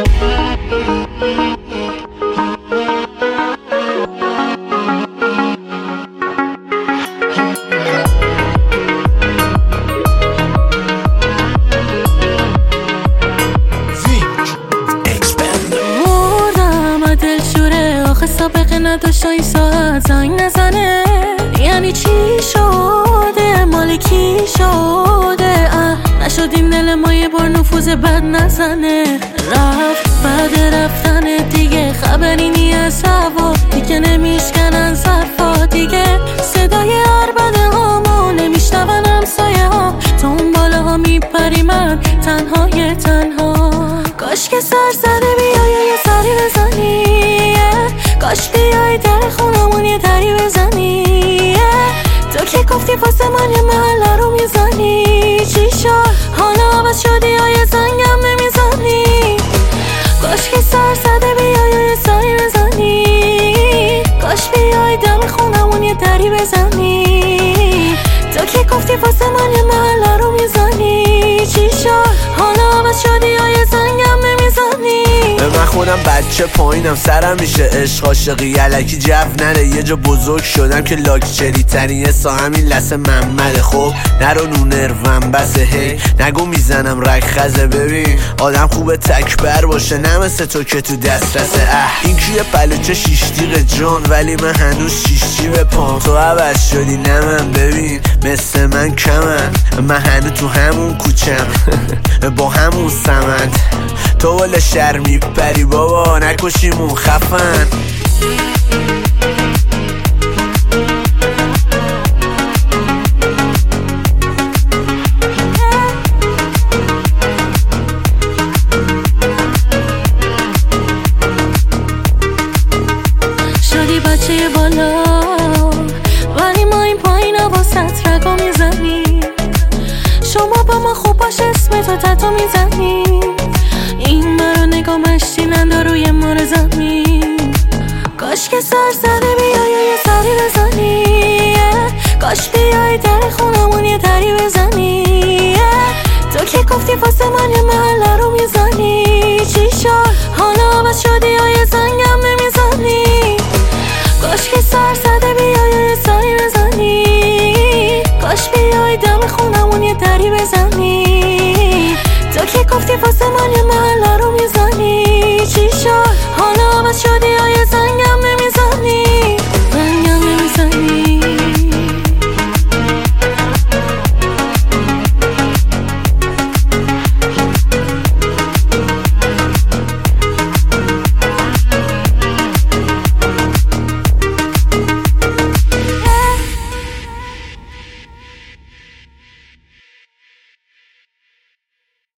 سابقه نداشت این ساعت زنگ نزنه، یعنی چی شده؟ مال کی شده؟ نشدیم دل ما یه بار نفوذ بد نزنه. رفت بعد رفتن دیگه خبری نی از هوا، دیگه نمیشکنن ظرفا، دیگه صدای عربده هامو نمیشنون همسایه ها. تو اون بالا ها میپری، من تنهای تنها. کاش که سر زده بیای یه سری بزنی، کاش بیای در خونمون یه دری بزنی. تو که گفتی واسه من یه محله رو میزنی، چی شد حالا عوض شدی یا یه زنگم نمیزنی؟ کاش که سر زده بیای یه سری بزنی، کاش بیای در خونمون یه دری بزنی. تو که گفتی واسه من یه محله رو میزنی، چی شد حالا عوض شدی یا یه زنگم نمیزنی؟ من خودم بچه پایینم، سرم میشه عشق عاشقی علکی جو نره. یه جا بزرگ شدم که لاکچری ترین یه سا همین لسه محمده. خب نرو نونروم بسه، هی نگو میزنم رگ خزه. ببین آدم خوبه تکبر باشه، نه مثل تو که تو دسترسه. این کیه بلوچه شیشتیق جان، ولی من هنوز شیشتی به پام. تو عوض شدی نه من، ببین مثل من کمن، من هنوز تو همون کوچم با همون سمند. تو ولی شهر میپری بابا، نکشیمون خفن. شدی بچه بالا ولی ما این پایین واسط رگا میزنی. شما با ما خوب باش اسم تو تتو میزنی. این مرا نگاه مشتیننده روی مار زمین. کاش که سر زده بیای یه سری بزنی، کاش بیای در خونمون یه دری بزنی. تو که گفتی واسه من یه محله رو میزنی.